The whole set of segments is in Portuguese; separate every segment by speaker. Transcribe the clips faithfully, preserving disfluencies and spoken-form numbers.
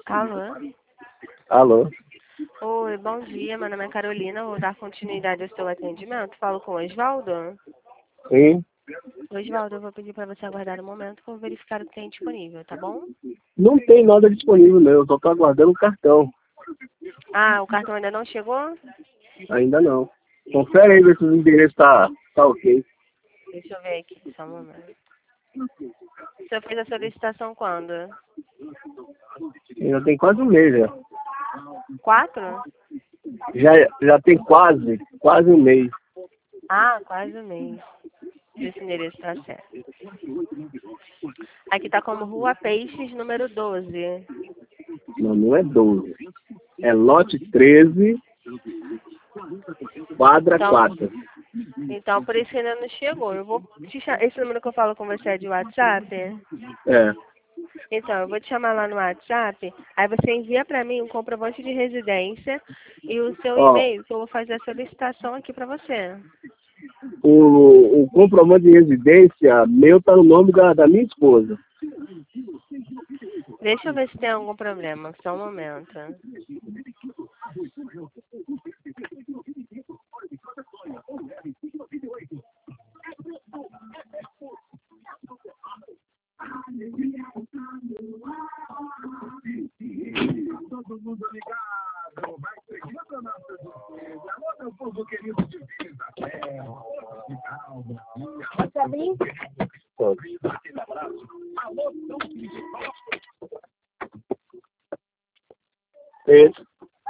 Speaker 1: Alô?
Speaker 2: Alô?
Speaker 1: Oi, bom dia. Meu nome é Carolina. Vou dar continuidade ao seu atendimento. Falo com o Osvaldo.
Speaker 2: Sim?
Speaker 1: Osvaldo, eu vou pedir para você aguardar um momento para eu verificar o que tem disponível, tá bom?
Speaker 2: Não tem nada disponível, não. Eu só tô aguardando o cartão.
Speaker 1: Ah, o cartão ainda não chegou?
Speaker 2: Ainda não. Confere aí ver se o endereço tá, tá ok.
Speaker 1: Deixa eu ver aqui, só um momento. Você fez a solicitação quando?
Speaker 2: Já tem quase um mês já.
Speaker 1: Quatro?
Speaker 2: Já, já tem quase, quase um mês.
Speaker 1: Ah, quase um mês. Esse endereço tá certo. Aqui tá como Rua Peixes, número doze.
Speaker 2: Não, não é doze. É lote treze, quadra
Speaker 1: Então,
Speaker 2: quatro.
Speaker 1: então, por isso que ainda não chegou. Eu vou te chamar. Esse número que eu falo com você é de WhatsApp?
Speaker 2: É.
Speaker 1: Então, eu vou te chamar lá no WhatsApp. Aí você envia pra mim um comprovante de residência e o seu
Speaker 2: Ó,
Speaker 1: e-mail, que eu vou fazer a solicitação aqui pra você.
Speaker 2: o, o comprovante de residência meu tá no nome da, da minha esposa.
Speaker 1: Deixa eu ver se tem algum problema. Só um momento. Posso abrir?
Speaker 2: Pode. Esse.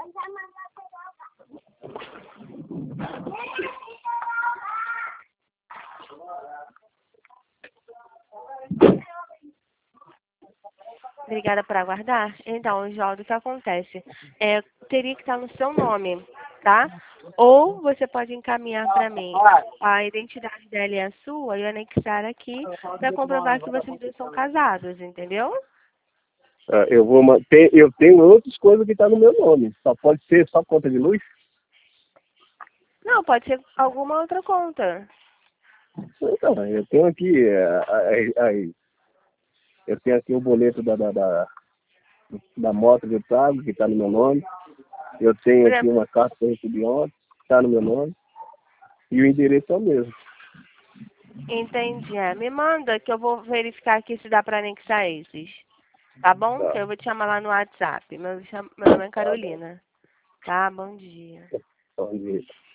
Speaker 1: Obrigada por aguardar. Então, Oswaldo, o que acontece? É, teria que estar no seu nome, tá? Ou você pode encaminhar para mim a identidade dela e a sua e anexar aqui para comprovar que vocês dois são casados, entendeu?
Speaker 2: Ah, eu vou manter, eu tenho outras coisas que tá no meu nome. Só pode ser só conta de luz?
Speaker 1: Não, pode ser alguma outra conta.
Speaker 2: Então, eu tenho aqui, é, a- a- eu tenho aqui o boleto da, da, da, da moto que eu trago, que está no meu nome. Eu tenho
Speaker 1: Por
Speaker 2: aqui
Speaker 1: exemplo,
Speaker 2: uma carta que eu recebi ontem, que está no meu nome. E o endereço é o mesmo.
Speaker 1: entendi. É, me manda que eu vou verificar aqui se dá para anexar esses. Tá bom?
Speaker 2: Tá.
Speaker 1: Que eu vou te chamar lá no WhatsApp. Meu, cham- meu nome é Carolina. Tá? Bom dia.
Speaker 2: Bom dia.